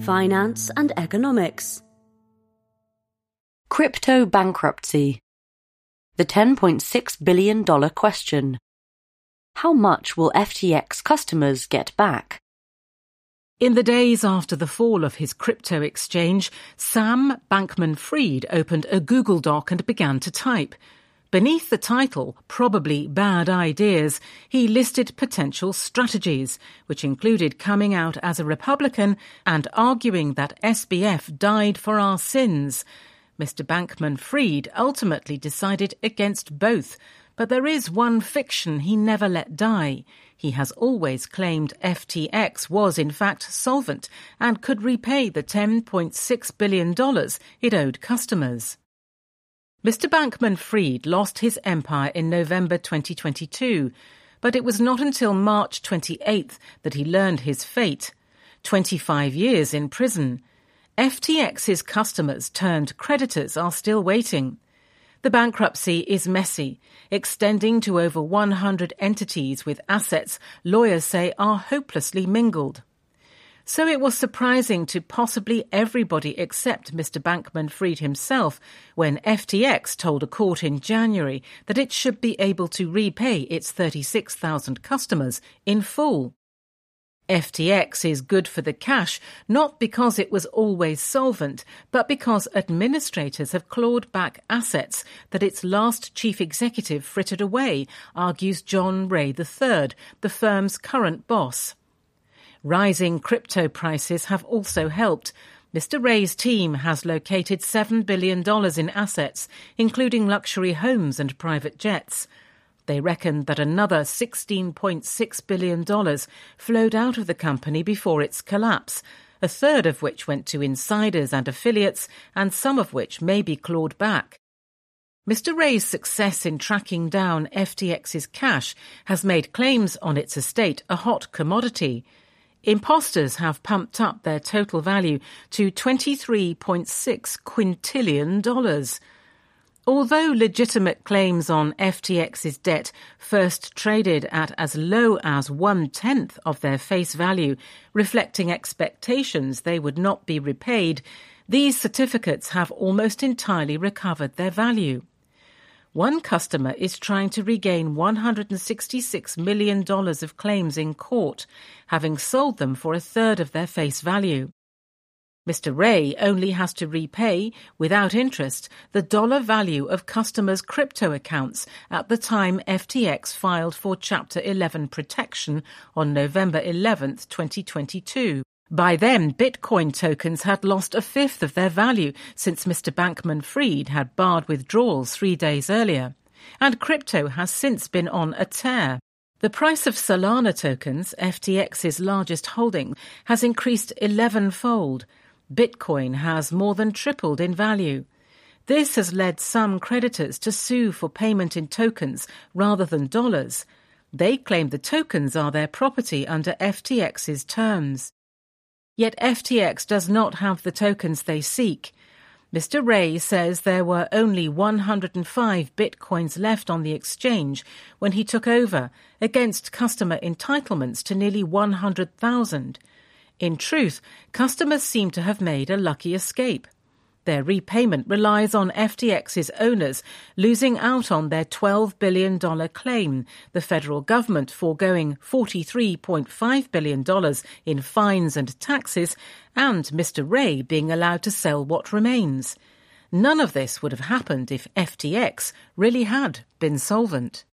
finance and economics. Crypto bankruptcy. The $10.6 billion question. How much will FTX customers get back? In the days after the fall of his crypto exchange, Sam Bankman-Fried opened a Google Doc and began to type. Beneath the title, Probably Bad Ideas, he listed potential strategies, which included coming out as a Republican and arguing that SBF died for our sins. Mr. Bankman-Fried ultimately decided against both, but there is one fiction he never let die. He has always claimed FTX was in fact solvent and could repay the $10.6 billion it owed customers. Mr. Bankman-Fried lost his empire in November 2022, but it was not until March 28th that he learned his fate. 25 years in prison. FTX's customers turned creditors are still waiting. The bankruptcy is messy, extending to over 100 entities with assets lawyers say are hopelessly mingled. So it was surprising to possibly everybody except Mr. Bankman-Fried himself when FTX told a court in January that it should be able to repay its 36,000 customers in full. FTX is good for the cash, not because it was always solvent, but because administrators have clawed back assets that its last chief executive frittered away, argues John Ray III, the firm's current boss. Rising crypto prices have also helped. Mr. Ray's team has located $7 billion in assets, including luxury homes and private jets. They reckon that another $16.6 billion flowed out of the company before its collapse, a third of which went to insiders and affiliates, and some of which may be clawed back. Mr. Ray's success in tracking down FTX's cash has made claims on its estate a hot commodity. Imposters have pumped up their total value to $23.6 quintillion. Although legitimate claims on FTX's debt first traded at as low as 1/10 of their face value, reflecting expectations they would not be repaid, these certificates have almost entirely recovered their value. One customer is trying to regain $166 million of claims in court, having sold them for a third of their face value. Mr. Ray only has to repay, without interest, the dollar value of customers' crypto accounts at the time FTX filed for Chapter 11 protection on November 11, 2022. By then, Bitcoin tokens had lost a fifth of their value since Mr. Bankman-Fried had barred withdrawals 3 days earlier, and crypto has since been on a tear. The price of Solana tokens, FTX's largest holding, has increased 11-fold. Bitcoin has more than tripled in value. This has led some creditors to sue for payment in tokens rather than dollars. They claim the tokens are their property under FTX's terms. Yet FTX does not have the tokens they seek. Mr. Ray says there were only 105 bitcoins left on the exchange when he took over, against customer entitlements to nearly 100,000. In truth, customers seem to have made a lucky escape. Their repayment relies on FTX's owners losing out on their $12 billion claim, the federal government foregoing $43.5 billion in fines and taxes, and Mr. Ray being allowed to sell what remains. None of this would have happened if FTX really had been solvent.